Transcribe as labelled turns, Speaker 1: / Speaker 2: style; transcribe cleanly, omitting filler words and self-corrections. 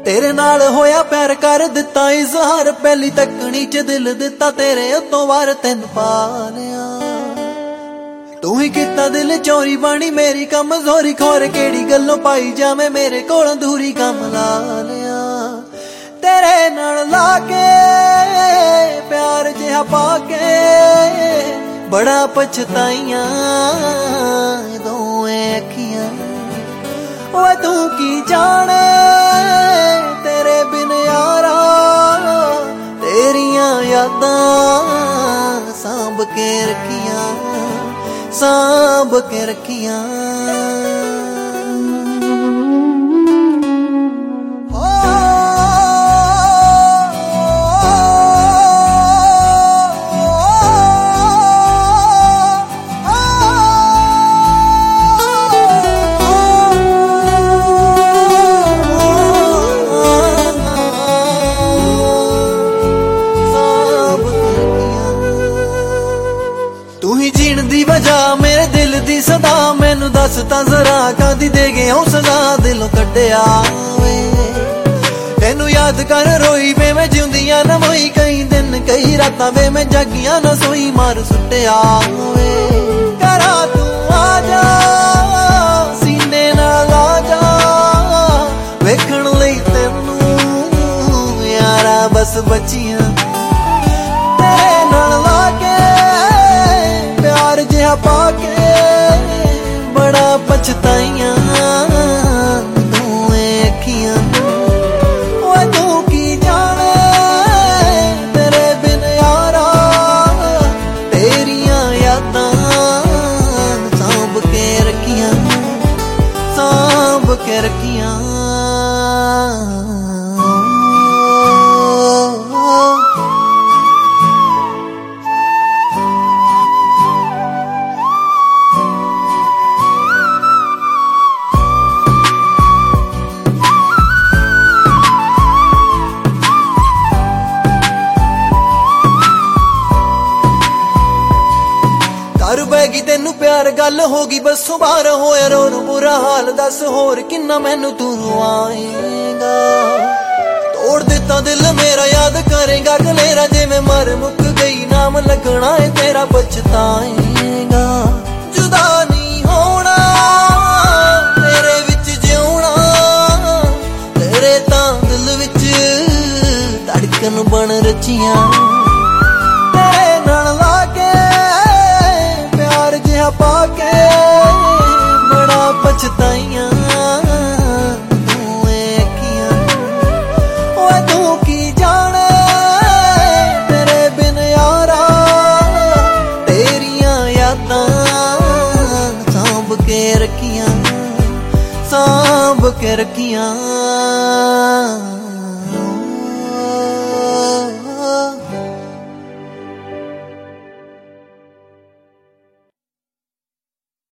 Speaker 1: तेरे नाल होया प्यार कर दिता इजहार, पहली तकनी च दिल दिता तेरे उतों वार तेन पा लिया। तू ही किता दिल चोरी बनी मेरी कमजोरी, खोर केड़ी गल्लों पाई जावे मेरे कोल अधूरी कम ला लिया। तेरे नाल लाके प्यार जिहा पाके बड़ा पछताइया दोवें अखियां। ओए तू की जाने तेरे बिन यारा, तेरियां यादां सांभ के रखियां, सांभ के रखियां। जीण दी वजह मेरे दिल दी सदा, मैनू दस तां जरा कादी दे गए हो सजा दिलों कड्डिया वे। तेनू याद कर रोई वे मैं जिंदियां न मोई, कई दिन कई रातां वे मैं जागियां न सोई मार सुट्टिया वे। करा तू आ जा सीने नाल आ जा, वेखण लई तेनू यारा बस बचियां। तेरे नाल लाके प्यार जिहा पाके बड़ा पछताइया दोवें अखियां। ओए तू की जाने तेरे बिन यारा, तेरियां यादां सांभ के रखियां, सांभ के रखियां। कर बैगी तेनू प्यार गल होगी बसों बार होया रो बुरा हाल, दस होर किन्ना मैनू तू रुआएगा। तोड़ दिता दिल मेरा याद करेगा कलेरा, जे मैं मर मुक गई नाम लगना है तेरा पछताएगा। जुदा नहीं होना तेरे विच जिउना, तेरे तां दिल विच धड़कन बन रचियां। तेरे नाल लाके जिहा पाके बड़ा पछताइया दोवें अखियां। ओए तू की जाने तेरे बिन यारा, तेरियां यादां सांभ के रखियां, सांभ के रखियां।